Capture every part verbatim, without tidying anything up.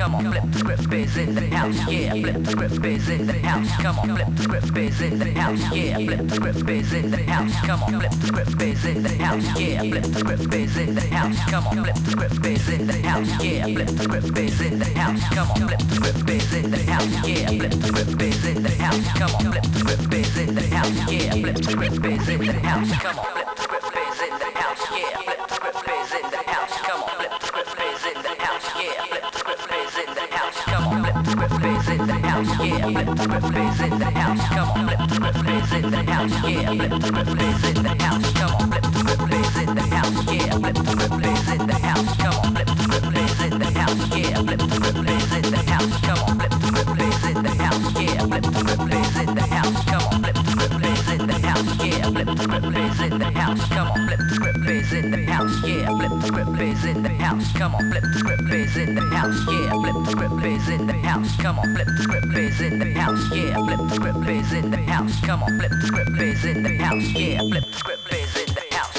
Come on, flip the script is in the house. Yeah, flip the script is in the house. Come on, flip the script is in the house. Yeah, flip the script is in the house. Come on, flip the script is in the house. Yeah, flip the script is in the house. Come on, flip the script is in the house. Yeah, flip the script is in the house. Come on, flip the script is in the house. Yeah, flip the script is in the house. Come on, flip the script is in the house. Yeah, flip the script is in the house. Come on, flip the script is in the house. Yeah, flip the script is in the house. Come on, flip the script is in the house. Yeah, flip the script is in the house. Come on, flip the script is in the house. Yeah, flip the script is in the house. Come on, flip the script is in the house. Yeah, flip the script is in the house. Come on, flip the script is in the house. Yeah, flip the script is in the house. Come on, flip the script is in the house. Yeah, flip the script is in the house. Come on, flip the script is in the house. Yeah, flip the script is in the house. Come on, flip the script is in the house. Yeah, flip the script is in the house. Come on, flip the script is in the house. Yeah, flip the script is in the house. Come on, flip the script is in the house. Yeah, flip the script is in the house. Come on, flip the script is in the house. Yeah, flip the script is in the house. Come on, flip the script is in the house. Yeah, flip the script is in the house.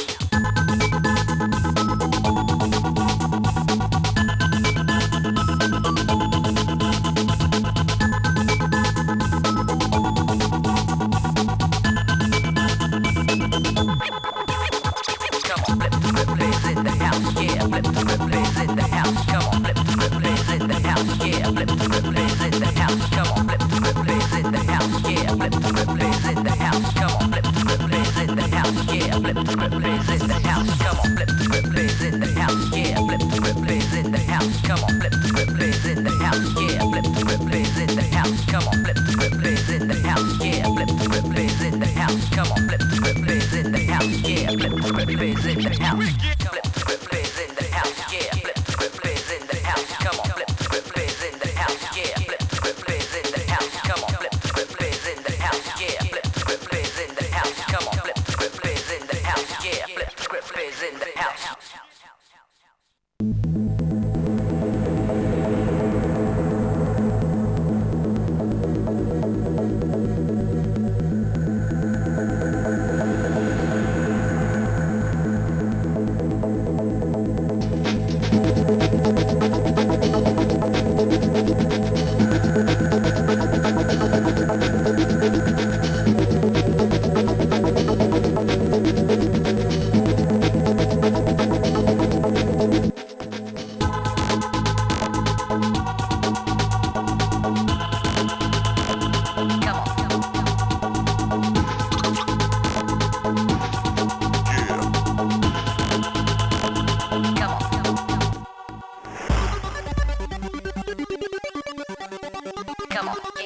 Come on.